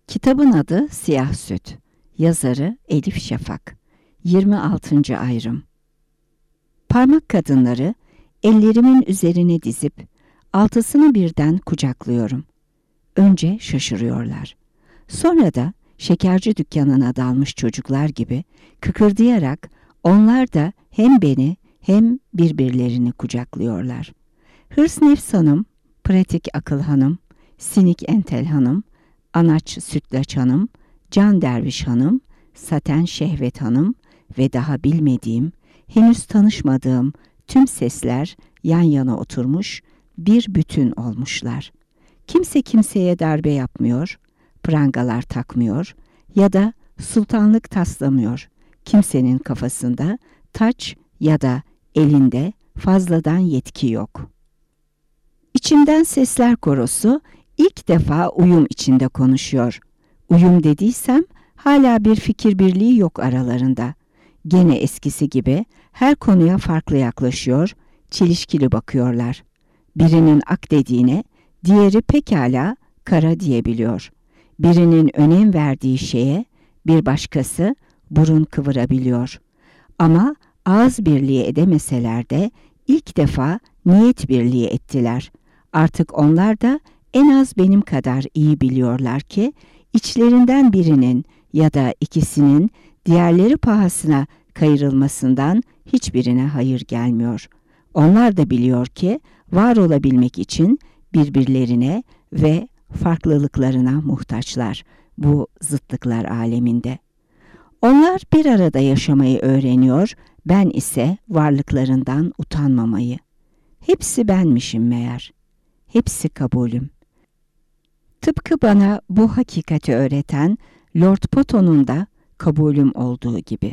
Kitabın adı Siyah Süt. Yazarı Elif Şafak. 26. ayrım. Parmak kadınları ellerimin üzerine dizip altısını birden kucaklıyorum. Önce şaşırıyorlar. Sonra da şekerci dükkanına dalmış çocuklar gibi kıkırdayarak onlar da hem beni hem birbirlerini kucaklıyorlar. Hırs Nefs Hanım, Pratik Akıl Hanım, Sinik Entel Hanım, Anaç Sütlaç Hanım, Can Derviş Hanım, Saten Şehvet Hanım ve daha bilmediğim, henüz tanışmadığım tüm sesler yan yana oturmuş, bir bütün olmuşlar. Kimse kimseye darbe yapmıyor, prangalar takmıyor ya da sultanlık taslamıyor. Kimsenin kafasında taç ya da elinde fazladan yetki yok. İçimden sesler korosu ilk defa uyum içinde konuşuyor. Uyum dediysem hala bir fikir birliği yok aralarında. Gene eskisi gibi her konuya farklı yaklaşıyor, çelişkili bakıyorlar. Birinin ak dediğine diğeri pekala kara diyebiliyor. Birinin önem verdiği şeye bir başkası burun kıvırabiliyor. Ama ağız birliği edemeseler de ilk defa niyet birliği ettiler. Artık onlar da en az benim kadar iyi biliyorlar ki içlerinden birinin ya da ikisinin diğerleri pahasına kayırılmasından hiçbirine hayır gelmiyor. Onlar da biliyor ki var olabilmek için birbirlerine ve farklılıklarına muhtaçlar bu zıtlıklar aleminde. Onlar bir arada yaşamayı öğreniyor, ben ise varlıklarından utanmamayı. Hepsi benmişim meğer. Hepsi kabulüm. Tıpkı bana bu hakikati öğreten Lord Potton'un da kabulüm olduğu gibi.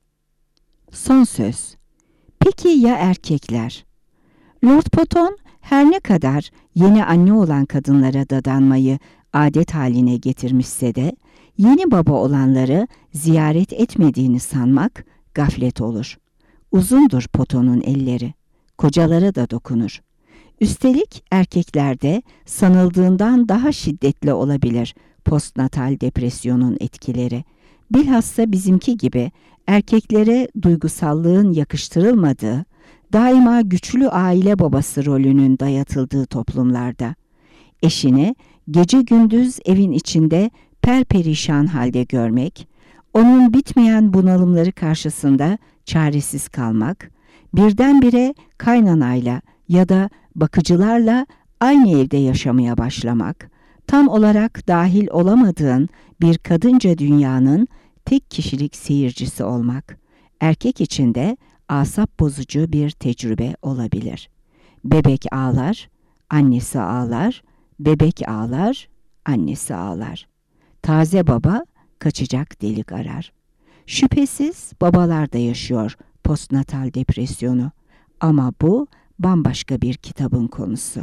Son söz. Peki ya erkekler? Lord Potton her ne kadar yeni anne olan kadınlara dadanmayı adet haline getirmişse de yeni baba olanları ziyaret etmediğini sanmak gaflet olur. Uzundur Potton'un elleri. Kocalara da dokunur. Üstelik erkeklerde sanıldığından daha şiddetli olabilir postnatal depresyonun etkileri. Bilhassa bizimki gibi erkeklere duygusallığın yakıştırılmadığı, daima güçlü aile babası rolünün dayatıldığı toplumlarda. Eşini gece gündüz evin içinde perperişan halde görmek, onun bitmeyen bunalımları karşısında çaresiz kalmak, birdenbire kaynanayla ya da bakıcılarla aynı evde yaşamaya başlamak, tam olarak dahil olamadığın bir kadınca dünyanın tek kişilik seyircisi olmak, erkek için de asap bozucu bir tecrübe olabilir. Bebek ağlar, annesi ağlar, bebek ağlar, annesi ağlar. Taze baba kaçacak delik arar. Şüphesiz babalar da yaşıyor postnatal depresyonu ama bu bambaşka bir kitabın konusu.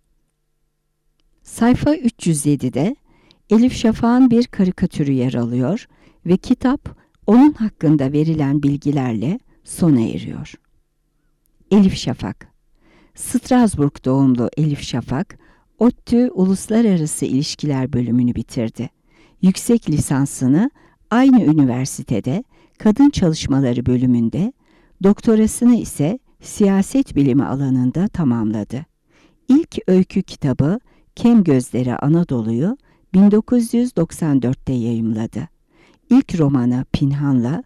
Sayfa 307'de Elif Şafak'ın bir karikatürü yer alıyor ve kitap onun hakkında verilen bilgilerle sona eriyor. Elif Şafak. Strasbourg doğumlu Elif Şafak, ODTÜ Uluslararası İlişkiler bölümünü bitirdi. Yüksek lisansını aynı üniversitede Kadın Çalışmaları bölümünde, doktorasını ise siyaset bilimi alanında tamamladı. İlk öykü kitabı Kem Gözleri Anadolu'yu 1994'te yayımladı. İlk romanı Pinhan'la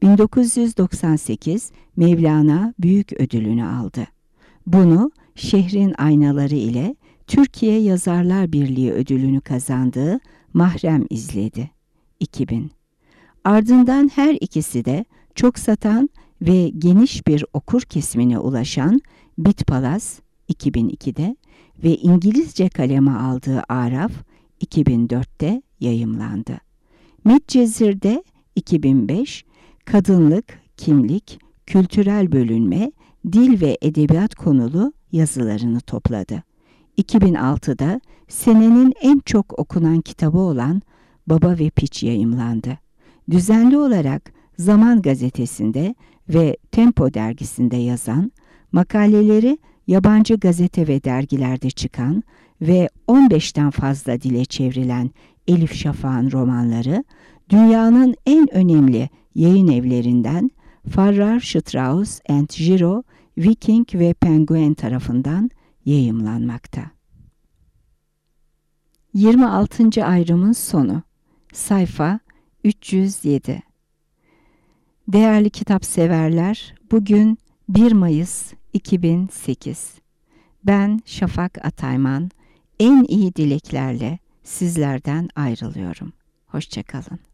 1998 Mevlana Büyük Ödülünü aldı. Bunu Şehrin Aynaları ile Türkiye Yazarlar Birliği ödülünü kazandığı Mahrem izledi. 2000. Ardından her ikisi de çok satan ve geniş bir okur kesimine ulaşan Bit Palas 2002'de ve İngilizce kaleme aldığı Araf 2004'te yayımlandı. Medcezir'de 2005 kadınlık, kimlik, kültürel bölünme, dil ve edebiyat konulu yazılarını topladı. 2006'da senenin en çok okunan kitabı olan Baba ve Piç yayımlandı. Düzenli olarak Zaman gazetesinde ve Tempo dergisinde yazan, makaleleri yabancı gazete ve dergilerde çıkan ve 15'ten fazla dile çevrilen Elif Şafak'ın romanları dünyanın en önemli yayın evlerinden Farrar, Straus and Giroux, Viking ve Penguin tarafından yayımlanmakta. 26. ayrımın sonu. Sayfa 307. Değerli kitap severler, bugün 1 Mayıs 2008. Ben Şafak Atayman, en iyi dileklerle sizlerden ayrılıyorum. Hoşça kalın.